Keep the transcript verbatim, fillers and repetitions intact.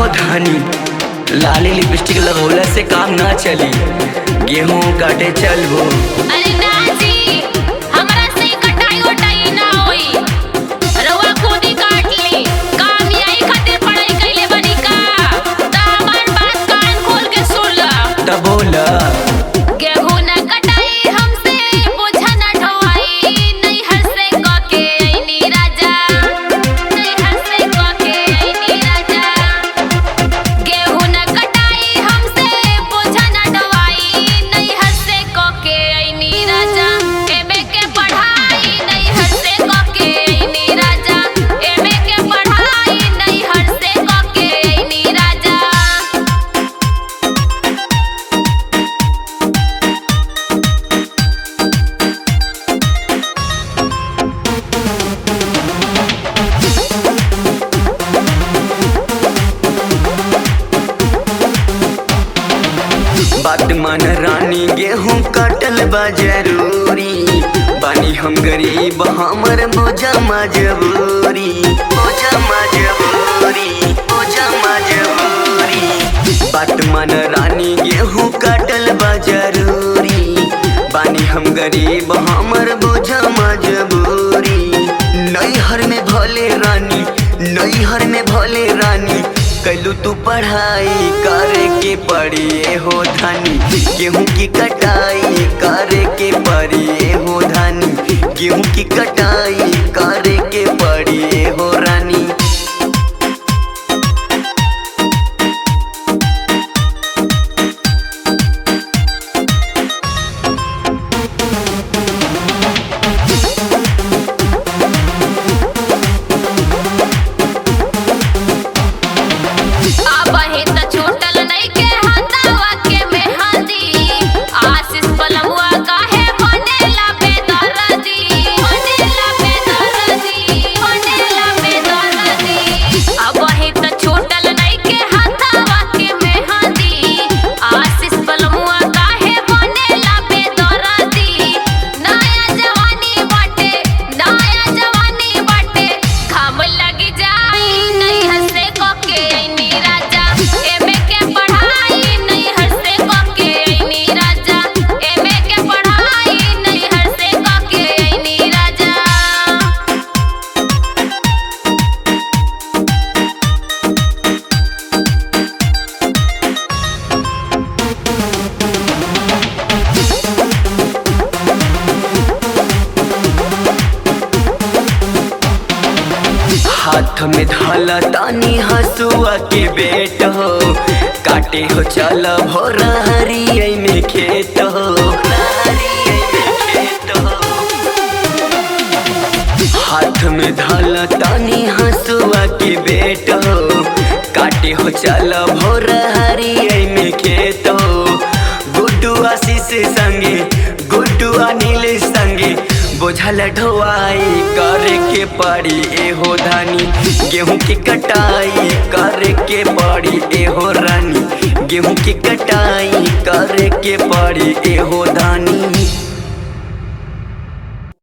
हो धानी, लाली लिपस्टिक लगौला से काम ना चली। गेहूं काटे चलबो। अरे ना जी, हमरा से कटाई वटाई ना होई। रउआ खुद ही काट ली। काम यही खातिर पढ़ाई कइले बनी का? त हमार बात कान खोल के सुन ला। त बोला। गेहूं ना कटाई हमसे, बोझा ना ढोवाई। नैहर से क के अइनी राजा, नैहर से क के अइनी राजा। गेहूं ना कटाई हमसे, बोझा ना ढोवाई। नैहर से क के अइनी राजा। एमे के पढ़ाई नैहर से क के अइनी राजा। एमे के पढ़ाई नैहर से क के अइनी राजा। बात मान रानी, गेहूं काटल बा जरूरी। बानी हम गरीब, हमर बोझा मजबूरी। बोझा मजबूरी, बोझा मजबूरी। बात मान रानी, गेहूं काटल बा जरूरी। बानी हम गरीब, हमर बोझा मजबूरी। नैहर में भले रानी, नैहर में भले रानी, कैलू तू पढ़ाई करे के पड़ी हो धानी। गेहूं की कटाई करे के पड़ी हो धानी। गेहूं की कटाई करे के पड़ी हो रानी। आबहे त छूटल नइखे हाथवा के मेहंदी। आशीष पलमुआ काहे बनेला बेदर्दी, बनेला बेदर्दी, बनेला बेदर्दी। आबहे त छूटल नइखे हाथवा के मेहंदी। आशीष पलमुआ काहे बनेला बेदर्दी। नया जवानी बाटे, नया जवानी बाटे, घाम लगी जाई नैहर से क के अइनी राजा। एमे के पढ़ाई नैहर से क के अइनी राजा। एमे के पढ़ाई नैहर से क के अइनी राजा। हाथ में धाला तानी हसुआ के बेट हो। काटे हो चल भोरा हरी में खेत हो। हरियै में खेत हो। हाथ में धाला तानी हसुआ के बेट हो। काटे हो चल भोरा हरी में खेत हो। गुड्डू आशीष संगे, गुड्डू अनिल संगे, बोझल ढोवाई करे के पड़ी एहो धानी। गेहूं की कटाई करे के पड़ी एहो रानी। गेहूं की कटाई करे के पड़ी एहो धानी।